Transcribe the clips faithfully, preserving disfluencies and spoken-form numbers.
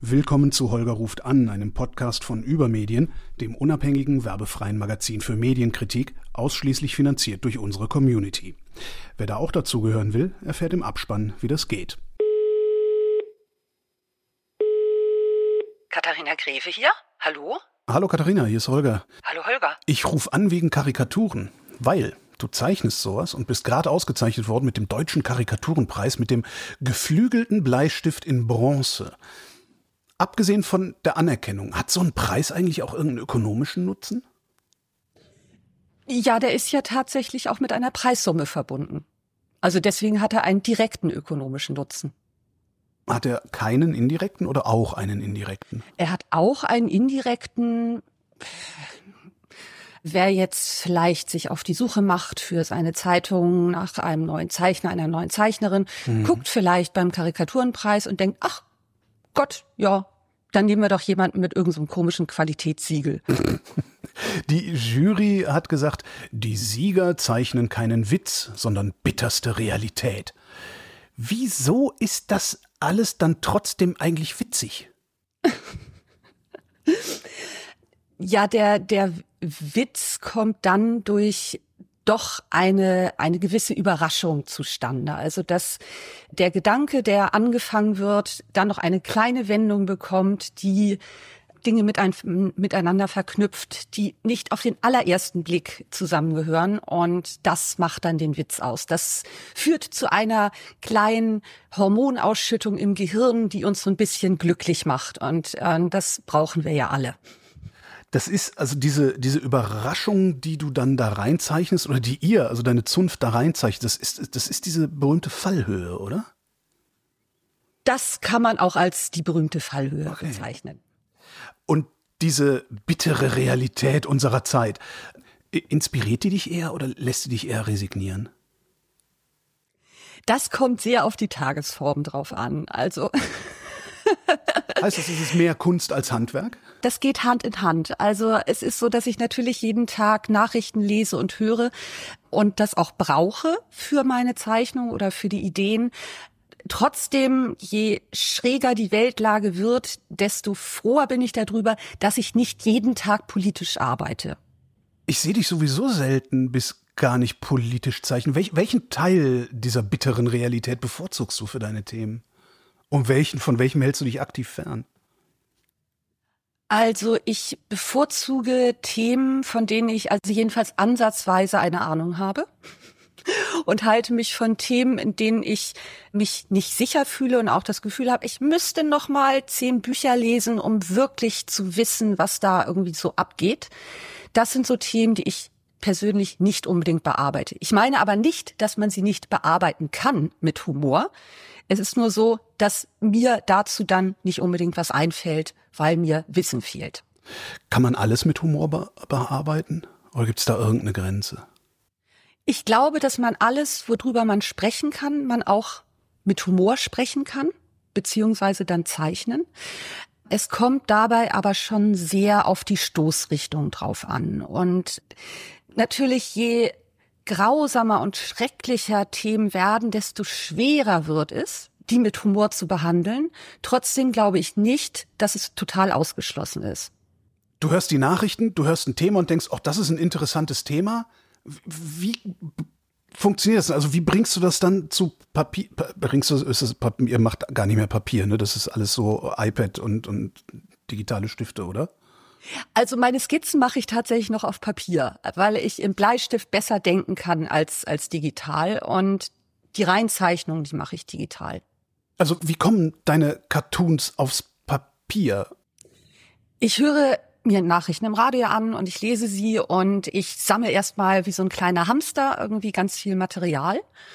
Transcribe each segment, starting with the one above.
Willkommen zu Holger ruft an, einem Podcast von Übermedien, dem unabhängigen, werbefreien Magazin für Medienkritik, ausschließlich finanziert durch unsere Community. Wer da auch dazugehören will, erfährt im Abspann, wie das geht. Katharina Greve hier. Hallo? Hallo Katharina, hier ist Holger. Hallo Holger. Ich rufe an wegen Karikaturen, weil du zeichnest sowas und bist gerade ausgezeichnet worden mit dem Deutschen Karikaturenpreis mit dem geflügelten Bleistift in Bronze. Abgesehen von der Anerkennung, hat so ein Preis eigentlich auch irgendeinen ökonomischen Nutzen? Ja, der ist ja tatsächlich auch mit einer Preissumme verbunden. Also deswegen hat er einen direkten ökonomischen Nutzen. Hat er keinen indirekten oder auch einen indirekten? Er hat auch einen indirekten. Wer jetzt vielleicht sich auf die Suche macht für seine Zeitung nach einem neuen Zeichner, einer neuen Zeichnerin, mhm. guckt vielleicht beim Karikaturenpreis und denkt, ach Gott, ja, dann nehmen wir doch jemanden mit irgendeinem so komischen Qualitätssiegel. Die Jury hat gesagt, die Sieger zeichnen keinen Witz, sondern bitterste Realität. Wieso ist das alles dann trotzdem eigentlich witzig? Ja, der, der Witz kommt dann durch doch eine, eine gewisse Überraschung zustande. Also, dass der Gedanke, der angefangen wird, dann noch eine kleine Wendung bekommt, die Dinge mit ein, miteinander verknüpft, die nicht auf den allerersten Blick zusammengehören. Und das macht dann den Witz aus. Das führt zu einer kleinen Hormonausschüttung im Gehirn, die uns so ein bisschen glücklich macht. Und äh, das brauchen wir ja alle. Das ist also diese diese Überraschung, die du dann da reinzeichnest oder die ihr, also deine Zunft da reinzeichnet, das ist das ist diese berühmte Fallhöhe, oder? Das kann man auch als die berühmte Fallhöhe okay. bezeichnen. Und diese bittere Realität unserer Zeit, inspiriert die dich eher oder lässt sie dich eher resignieren? Das kommt sehr auf die Tagesform drauf an. Also heißt das, es ist mehr Kunst als Handwerk? Das geht Hand in Hand. Also es ist so, dass ich natürlich jeden Tag Nachrichten lese und höre und das auch brauche für meine Zeichnung oder für die Ideen. Trotzdem, je schräger die Weltlage wird, desto froher bin ich darüber, dass ich nicht jeden Tag politisch arbeite. Ich sehe dich sowieso selten bis gar nicht politisch zeichnen. Welch, welchen Teil dieser bitteren Realität bevorzugst du für deine Themen? Und welchen, von welchem hältst du dich aktiv fern? Also ich bevorzuge Themen, von denen ich also jedenfalls ansatzweise eine Ahnung habe und halte mich von Themen, in denen ich mich nicht sicher fühle und auch das Gefühl habe, ich müsste noch mal zehn Bücher lesen, um wirklich zu wissen, was da irgendwie so abgeht. Das sind so Themen, die ich persönlich nicht unbedingt bearbeite. Ich meine aber nicht, dass man sie nicht bearbeiten kann mit Humor. Es ist nur so, dass mir dazu dann nicht unbedingt was einfällt, weil mir Wissen fehlt. Kann man alles mit Humor be- bearbeiten? Oder gibt es da irgendeine Grenze? Ich glaube, dass man alles, worüber man sprechen kann, man auch mit Humor sprechen kann, beziehungsweise dann zeichnen. Es kommt dabei aber schon sehr auf die Stoßrichtung drauf an. Und natürlich, je grausamer und schrecklicher Themen werden, desto schwerer wird es, die mit Humor zu behandeln. Trotzdem glaube ich nicht, dass es total ausgeschlossen ist. Du hörst die Nachrichten, du hörst ein Thema und denkst, oh, das ist ein interessantes Thema. Wie funktioniert das? Also wie bringst du das dann zu Papier? Bringst du, ist das Papier, ihr macht gar nicht mehr Papier, ne? Das ist alles so iPad und, und digitale Stifte, oder? Also meine Skizzen mache ich tatsächlich noch auf Papier, weil ich im Bleistift besser denken kann als als digital. Und die Reinzeichnungen, die mache ich digital. Also wie kommen deine Cartoons aufs Papier? Ich höre mir Nachrichten im Radio an und ich lese sie und ich sammle erstmal wie so ein kleiner Hamster irgendwie ganz viel Material.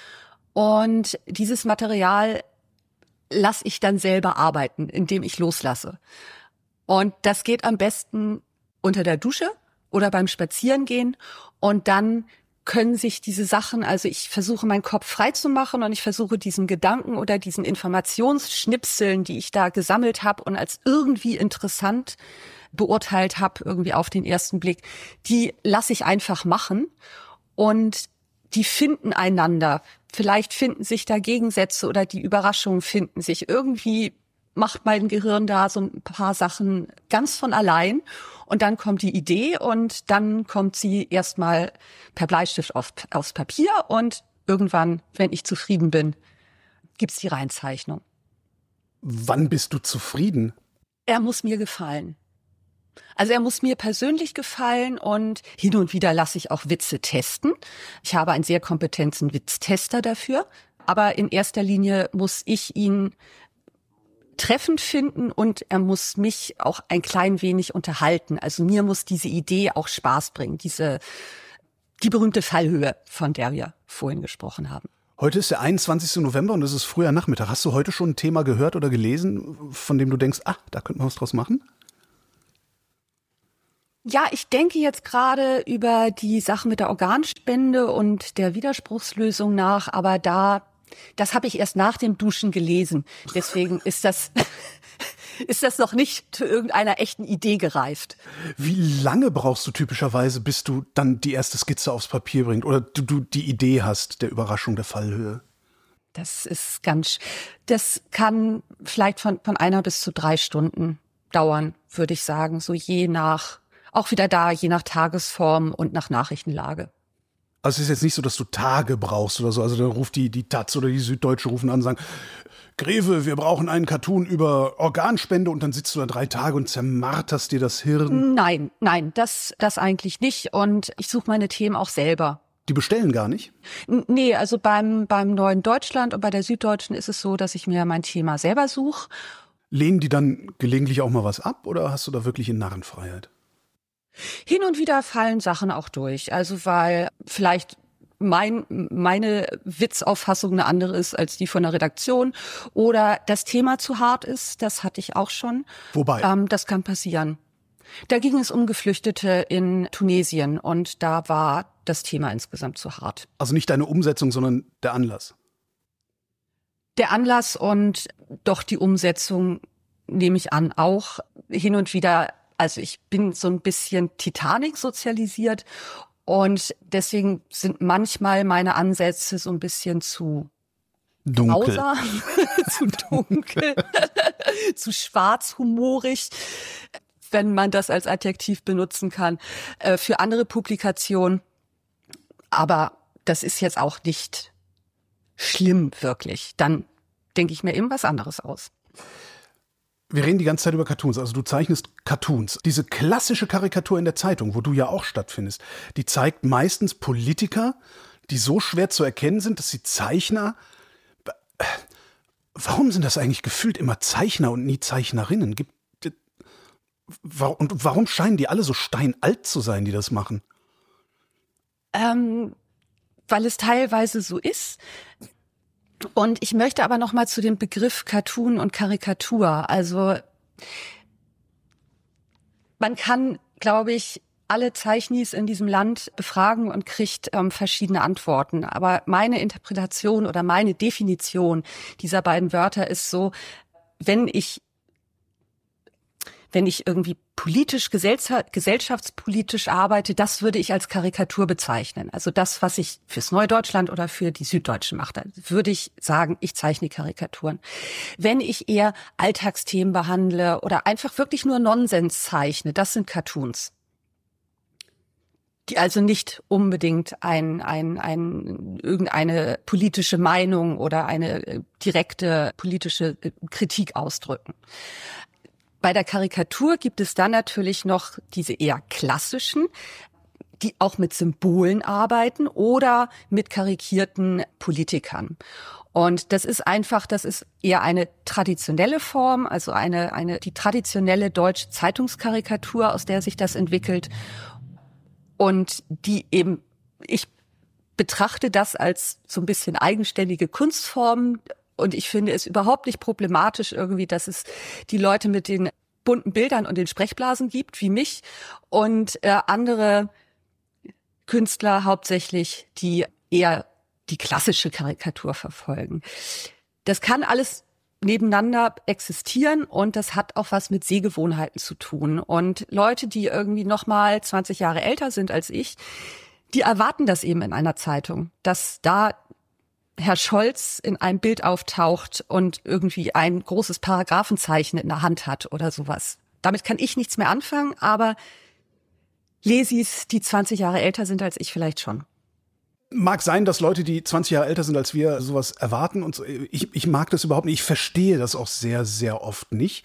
Und dieses Material lasse ich dann selber arbeiten, indem ich loslasse. Und das geht am besten unter der Dusche oder beim Spazierengehen. Und dann können sich diese Sachen, also ich versuche meinen Kopf frei zu machen und ich versuche diesen Gedanken oder diesen Informationsschnipseln, die ich da gesammelt habe und als irgendwie interessant beurteilt habe, irgendwie auf den ersten Blick, die lasse ich einfach machen und die finden einander. Vielleicht finden sich da Gegensätze oder die Überraschungen finden sich. Irgendwie macht mein Gehirn da so ein paar Sachen ganz von allein. Und dann kommt die Idee und dann kommt sie erstmal per Bleistift auf, aufs Papier und irgendwann, wenn ich zufrieden bin, gibt's die Reinzeichnung. Wann bist du zufrieden? Er muss mir gefallen. Also er muss mir persönlich gefallen und hin und wieder lasse ich auch Witze testen. Ich habe einen sehr kompetenten Witztester dafür. Aber in erster Linie muss ich ihn treffend finden und er muss mich auch ein klein wenig unterhalten. Also mir muss diese Idee auch Spaß bringen, diese die berühmte Fallhöhe, von der wir vorhin gesprochen haben. Heute ist der einundzwanzigste November und es ist früher Nachmittag. Hast du heute schon ein Thema gehört oder gelesen, von dem du denkst, ach, da könnten wir was draus machen? Ja, ich denke jetzt gerade über die Sache mit der Organspende und der Widerspruchslösung nach, aber da Das habe ich erst nach dem Duschen gelesen. Deswegen ist das, ist das noch nicht zu irgendeiner echten Idee gereift. Wie lange brauchst du typischerweise, bis du dann die erste Skizze aufs Papier bringst oder du, du die Idee hast der Überraschung der Fallhöhe? Das ist ganz, das kann vielleicht von, von einer bis zu drei Stunden dauern, würde ich sagen. So je nach, auch wieder da, je nach Tagesform und nach Nachrichtenlage. Also es ist jetzt nicht so, dass du Tage brauchst oder so. Also dann ruft die, die Taz oder die Süddeutsche rufen an und sagen, Greve, wir brauchen einen Cartoon über Organspende und dann sitzt du da drei Tage und zermarterst dir das Hirn. Nein, nein, das, das eigentlich nicht. Und ich suche meine Themen auch selber. Die bestellen gar nicht? N- Nee, also beim, beim Neuen Deutschland und bei der Süddeutschen ist es so, dass ich mir mein Thema selber suche. Lehnen die dann gelegentlich auch mal was ab oder hast du da wirklich in Narrenfreiheit? Hin und wieder fallen Sachen auch durch. Also weil vielleicht mein, meine Witzauffassung eine andere ist als die von der Redaktion oder das Thema zu hart ist, das hatte ich auch schon. Wobei? Ähm, das kann passieren. Da ging es um Geflüchtete in Tunesien und da war das Thema insgesamt zu hart. Also nicht deine Umsetzung, sondern der Anlass. Der Anlass und doch die Umsetzung nehme ich an auch hin und wieder. Also ich bin so ein bisschen Titanic sozialisiert und deswegen sind manchmal meine Ansätze so ein bisschen zu dunkel, grausam, zu dunkel, zu schwarzhumorig, wenn man das als Adjektiv benutzen kann, äh, für andere Publikationen. Aber das ist jetzt auch nicht schlimm wirklich. Dann denke ich mir eben was anderes aus. Wir reden die ganze Zeit über Cartoons, also du zeichnest Cartoons. Diese klassische Karikatur in der Zeitung, wo du ja auch stattfindest, die zeigt meistens Politiker, die so schwer zu erkennen sind, dass sie Zeichner... Warum sind das eigentlich gefühlt immer Zeichner und nie Zeichnerinnen? Gibt, und warum scheinen die alle so steinalt zu sein, die das machen? Ähm, weil es teilweise so ist. Und ich möchte aber noch mal zu dem Begriff Cartoon und Karikatur. Also man kann, glaube ich, alle Zeichnis in diesem Land befragen und kriegt ähm, verschiedene Antworten. Aber meine Interpretation oder meine Definition dieser beiden Wörter ist so, wenn ich wenn ich irgendwie politisch, gesellschaftspolitisch arbeite, das würde ich als Karikatur bezeichnen. Also das, was ich fürs Neue Deutschland oder für die Süddeutsche mache, würde ich sagen, ich zeichne Karikaturen. Wenn ich eher Alltagsthemen behandle oder einfach wirklich nur Nonsens zeichne, das sind Cartoons. Die also nicht unbedingt ein, ein, ein, irgendeine politische Meinung oder eine direkte politische Kritik ausdrücken. Bei der Karikatur gibt es dann natürlich noch diese eher klassischen, die auch mit Symbolen arbeiten oder mit karikierten Politikern. Und das ist einfach, das ist eher eine traditionelle Form, also eine, eine, die traditionelle deutsche Zeitungskarikatur, aus der sich das entwickelt. Und die eben, ich betrachte das als so ein bisschen eigenständige Kunstform. Und ich finde es überhaupt nicht problematisch irgendwie, dass es die Leute mit den bunten Bildern und den Sprechblasen gibt, wie mich, und äh, andere Künstler hauptsächlich, die eher die klassische Karikatur verfolgen. Das kann alles nebeneinander existieren und das hat auch was mit Sehgewohnheiten zu tun. Und Leute, die irgendwie noch mal zwanzig Jahre älter sind als ich, die erwarten das eben in einer Zeitung, dass da Herr Scholz in einem Bild auftaucht und irgendwie ein großes Paragraphenzeichen in der Hand hat oder sowas. Damit kann ich nichts mehr anfangen, aber Lesis, die zwanzig Jahre älter sind als ich, vielleicht schon. Mag sein, dass Leute, die zwanzig Jahre älter sind als wir, sowas erwarten. Und so. ich, ich mag das überhaupt nicht. Ich verstehe das auch sehr, sehr oft nicht.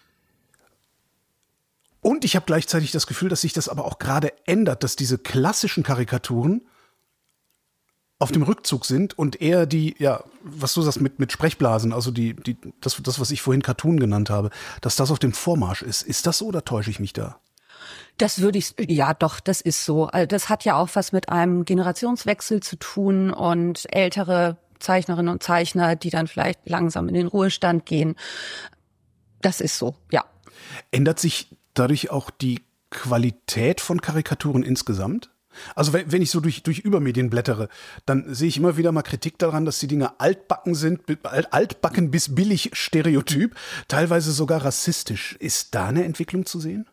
Und ich habe gleichzeitig das Gefühl, dass sich das aber auch gerade ändert, dass diese klassischen Karikaturen auf dem Rückzug sind und eher die, ja, was du sagst, mit, mit Sprechblasen, also die, die, das, das, was ich vorhin Cartoon genannt habe, dass das auf dem Vormarsch ist. Ist das so oder täusche ich mich da? Das würde ich, ja doch, das ist so. Also das hat ja auch was mit einem Generationswechsel zu tun und ältere Zeichnerinnen und Zeichner, die dann vielleicht langsam in den Ruhestand gehen. Das ist so, ja. Ändert sich dadurch auch die Qualität von Karikaturen insgesamt? Also wenn, wenn ich so durch, durch Übermedien blättere, dann sehe ich immer wieder mal Kritik daran, dass die Dinge altbacken sind, altbacken bis billig Stereotyp, teilweise sogar rassistisch. Ist da eine Entwicklung zu sehen?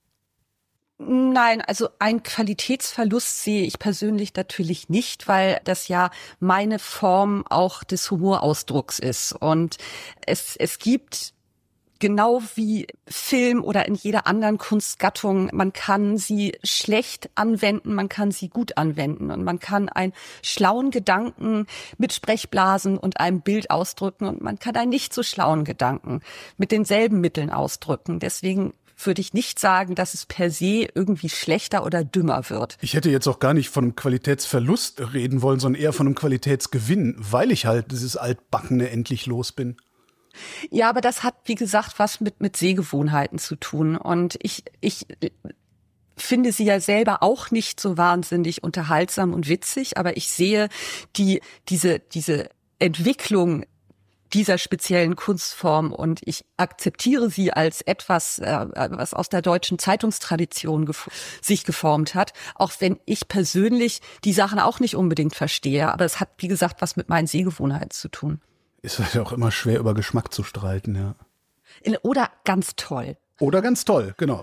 Nein, also ein Qualitätsverlust sehe ich persönlich natürlich nicht, weil das ja meine Form auch des Humorausdrucks ist. Und es, es gibt genau wie Film oder in jeder anderen Kunstgattung, man kann sie schlecht anwenden, man kann sie gut anwenden und man kann einen schlauen Gedanken mit Sprechblasen und einem Bild ausdrücken und man kann einen nicht so schlauen Gedanken mit denselben Mitteln ausdrücken. Deswegen würde ich nicht sagen, dass es per se irgendwie schlechter oder dümmer wird. Ich hätte jetzt auch gar nicht von einem Qualitätsverlust reden wollen, sondern eher von einem Qualitätsgewinn, weil ich halt dieses Altbackene endlich los bin. Ja, aber das hat, wie gesagt, was mit, mit Sehgewohnheiten zu tun. Und ich, ich finde sie ja selber auch nicht so wahnsinnig unterhaltsam und witzig, aber ich sehe die, diese, diese Entwicklung dieser speziellen Kunstform und ich akzeptiere sie als etwas, äh, was aus der deutschen Zeitungstradition gef- sich geformt hat, auch wenn ich persönlich die Sachen auch nicht unbedingt verstehe. Aber es hat, wie gesagt, was mit meinen Sehgewohnheiten zu tun. Ist halt auch immer schwer, über Geschmack zu streiten, ja. Oder ganz toll. Oder ganz toll, genau.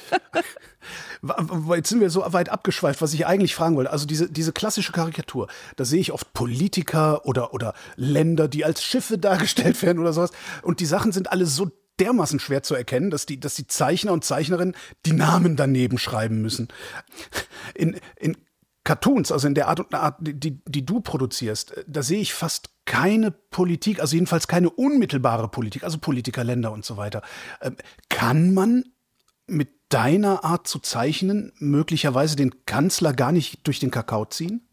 Jetzt sind wir so weit abgeschweift, was ich eigentlich fragen wollte. Also diese, diese klassische Karikatur, da sehe ich oft Politiker oder, oder Länder, die als Schiffe dargestellt werden oder sowas. Und die Sachen sind alle so dermaßen schwer zu erkennen, dass die, dass die Zeichner und Zeichnerinnen die Namen daneben schreiben müssen. In, in Cartoons, also in der Art und Art, die, die du produzierst, da sehe ich fast keine Politik, also jedenfalls keine unmittelbare Politik, also Politiker, Länder und so weiter. Ähm, kann man mit deiner Art zu zeichnen möglicherweise den Kanzler gar nicht durch den Kakao ziehen?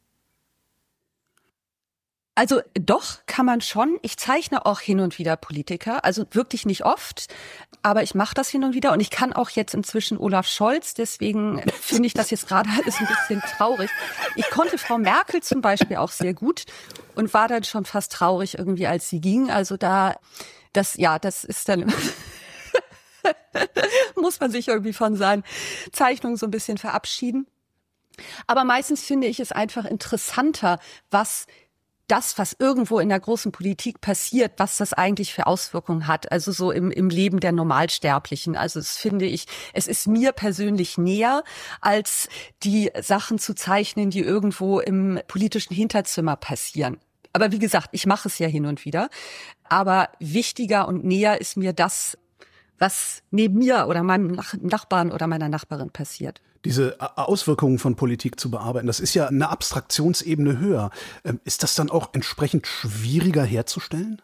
Also doch, kann man schon. Ich zeichne auch hin und wieder Politiker, also wirklich nicht oft, aber ich mache das hin und wieder und ich kann auch jetzt inzwischen Olaf Scholz, deswegen finde ich das jetzt gerade alles ein bisschen traurig. Ich konnte Frau Merkel zum Beispiel auch sehr gut und war dann schon fast traurig irgendwie, als sie ging. Also da, das, ja, das ist dann muss man sich irgendwie von seinen Zeichnungen so ein bisschen verabschieden. Aber meistens finde ich es einfach interessanter, was das, was irgendwo in der großen Politik passiert, was das eigentlich für Auswirkungen hat, also so im, im Leben der Normalsterblichen. Also das finde ich, es ist mir persönlich näher, als die Sachen zu zeichnen, die irgendwo im politischen Hinterzimmer passieren. Aber wie gesagt, ich mache es ja hin und wieder. Aber wichtiger und näher ist mir das, was neben mir oder meinem Nachbarn oder meiner Nachbarin passiert. Diese Auswirkungen von Politik zu bearbeiten, das ist ja eine Abstraktionsebene höher. Ist das dann auch entsprechend schwieriger herzustellen?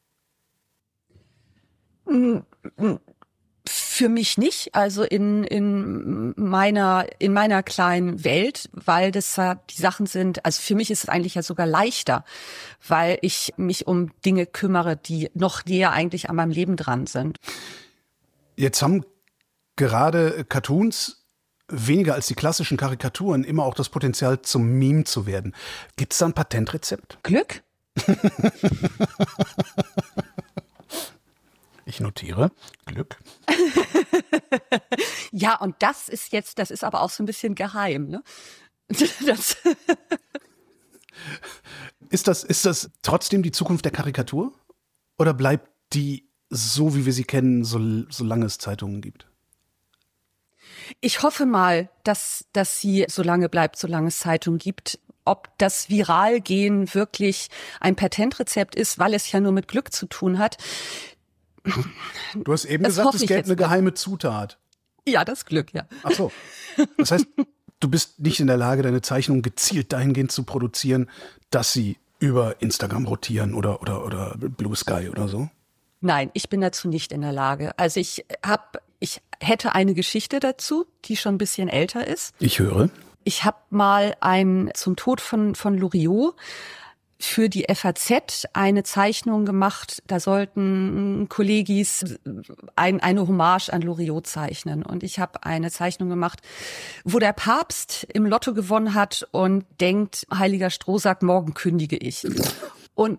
Für mich nicht, also in, in meiner, in meiner kleinen Welt, weil das ja die Sachen sind, also für mich ist es eigentlich ja sogar leichter, weil ich mich um Dinge kümmere, die noch näher eigentlich an meinem Leben dran sind. Jetzt haben gerade Cartoons weniger als die klassischen Karikaturen immer auch das Potenzial zum Meme zu werden. Gibt es da ein Patentrezept? Glück? Ich notiere. Glück. Ja, und das ist jetzt, das ist aber auch so ein bisschen geheim, ne? Das ist das, ist das trotzdem die Zukunft der Karikatur? Oder bleibt die so, wie wir sie kennen, so, solange es Zeitungen gibt? Ich hoffe mal, dass, dass sie so lange bleibt, solange es Zeitungen gibt. ob das Viralgehen wirklich ein Patentrezept ist, weil es ja nur mit Glück zu tun hat. Du hast eben Das gesagt, hoffe es ich gäbe jetzt eine mal. geheime Zutat. Ja, das Glück, ja. Ach so. Das heißt, du bist nicht in der Lage, deine Zeichnungen gezielt dahingehend zu produzieren, dass sie über Instagram rotieren oder, oder, oder Blue Sky oder so? Nein, ich bin dazu nicht in der Lage. Also ich hab, ich hätte eine Geschichte dazu, die schon ein bisschen älter ist. Ich höre. Ich habe mal ein zum Tod von von Loriot für die F A Z eine Zeichnung gemacht. Da sollten Kollegis ein, eine Hommage an Loriot zeichnen. Und ich habe eine Zeichnung gemacht, wo der Papst im Lotto gewonnen hat und denkt, heiliger Strohsack, morgen kündige ich. Und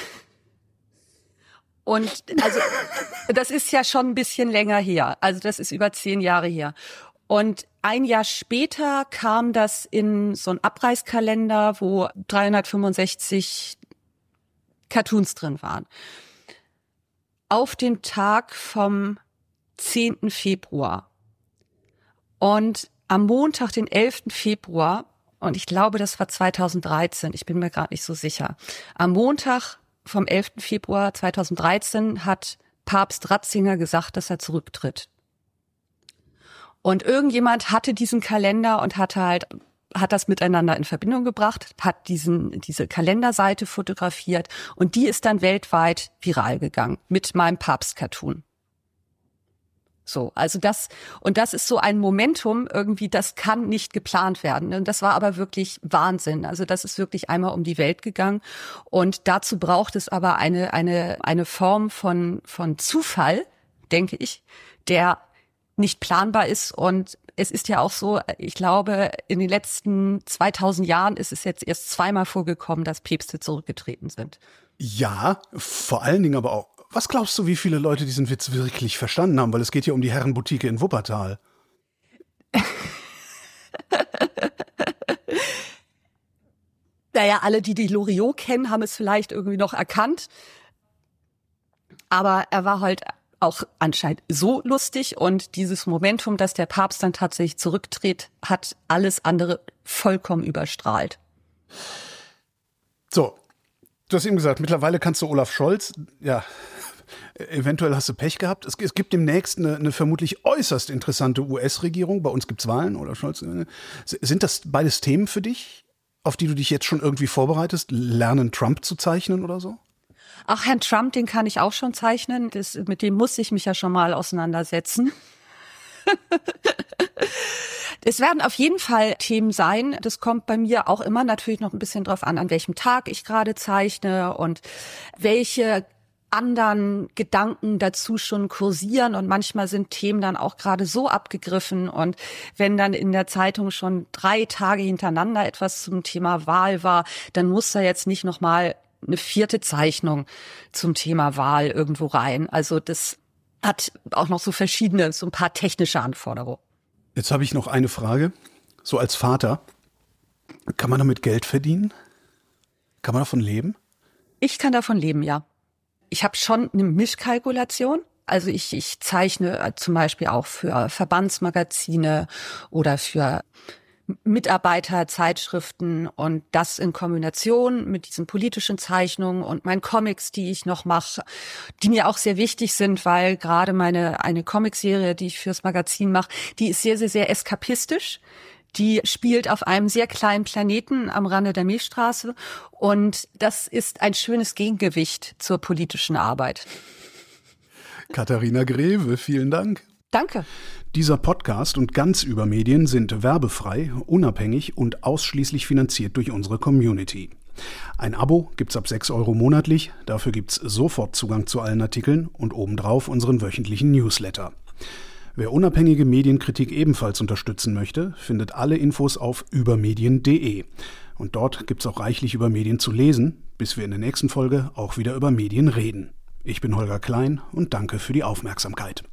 Und also das ist ja schon ein bisschen länger her. Also das ist über zehn Jahre her. Und ein Jahr später kam das in so einen Abreißkalender, wo dreihundertfünfundsechzig Cartoons drin waren. Auf den Tag vom zehnten Februar. Und am Montag, den elften Februar, und ich glaube, das war zweitausenddreizehn, ich bin mir gerade nicht so sicher. Am Montag vom elften Februar zweitausenddreizehn hat Papst Ratzinger gesagt, dass er zurücktritt. Und irgendjemand hatte diesen Kalender und hatte halt, hat das miteinander in Verbindung gebracht, hat diesen, diese Kalenderseite fotografiert und die ist dann weltweit viral gegangen mit meinem Papst-Cartoon. So, also das, und das ist so ein Momentum irgendwie, das kann nicht geplant werden. Und das war aber wirklich Wahnsinn. Also das ist wirklich einmal um die Welt gegangen. Und dazu braucht es aber eine, eine, eine Form von, von Zufall, denke ich, der nicht planbar ist. Und es ist ja auch so, ich glaube, in den letzten zweitausend Jahren ist es jetzt erst zweimal vorgekommen, dass Päpste zurückgetreten sind. Ja, vor allen Dingen aber auch. Was glaubst du, wie viele Leute diesen Witz wirklich verstanden haben? Weil es geht ja um die Herrenboutique in Wuppertal. Naja, alle, die die Loriot kennen, haben es vielleicht irgendwie noch erkannt. Aber er war halt auch anscheinend so lustig. Und dieses Momentum, dass der Papst dann tatsächlich zurücktritt, hat alles andere vollkommen überstrahlt. So, du hast eben gesagt, mittlerweile kannst du Olaf Scholz, ja, eventuell hast du Pech gehabt. Es, es gibt demnächst eine, eine vermutlich äußerst interessante U S-Regierung. Bei uns gibt's Wahlen, Olaf Scholz. Sind das beides Themen für dich, auf die du dich jetzt schon irgendwie vorbereitest? Lernen, Trump zu zeichnen oder so? Ach, Herrn Trump, den kann ich auch schon zeichnen. Das, mit dem muss ich mich ja schon mal auseinandersetzen. Es werden auf jeden Fall Themen sein. Das kommt bei mir auch immer natürlich noch ein bisschen drauf an, an welchem Tag ich gerade zeichne und welche anderen Gedanken dazu schon kursieren. Und manchmal sind Themen dann auch gerade so abgegriffen. Und wenn dann in der Zeitung schon drei Tage hintereinander etwas zum Thema Wahl war, dann muss da jetzt nicht noch mal eine vierte Zeichnung zum Thema Wahl irgendwo rein. Also das hat auch noch so verschiedene, so ein paar technische Anforderungen. Jetzt habe ich noch eine Frage. So als Vater, kann man damit Geld verdienen? Kann man davon leben? Ich kann davon leben, ja. Ich habe schon eine Mischkalkulation. Also ich, ich zeichne zum Beispiel auch für Verbandsmagazine oder für Mitarbeiterzeitschriften und das in Kombination mit diesen politischen Zeichnungen und meinen Comics, die ich noch mache, die mir auch sehr wichtig sind, weil gerade meine eine Comicserie, die ich fürs Magazin mache, die ist sehr, sehr, sehr eskapistisch. Die spielt auf einem sehr kleinen Planeten am Rande der Milchstraße und das ist ein schönes Gegengewicht zur politischen Arbeit. Katharina Greve, vielen Dank. Danke. Dieser Podcast und ganz über Medien sind werbefrei, unabhängig und ausschließlich finanziert durch unsere Community. Ein Abo gibt's ab sechs Euro monatlich, dafür gibt's sofort Zugang zu allen Artikeln und obendrauf unseren wöchentlichen Newsletter. Wer unabhängige Medienkritik ebenfalls unterstützen möchte, findet alle Infos auf übermedien punkt de. Und dort gibt's auch reichlich über Medien zu lesen, bis wir in der nächsten Folge auch wieder über Medien reden. Ich bin Holger Klein und danke für die Aufmerksamkeit.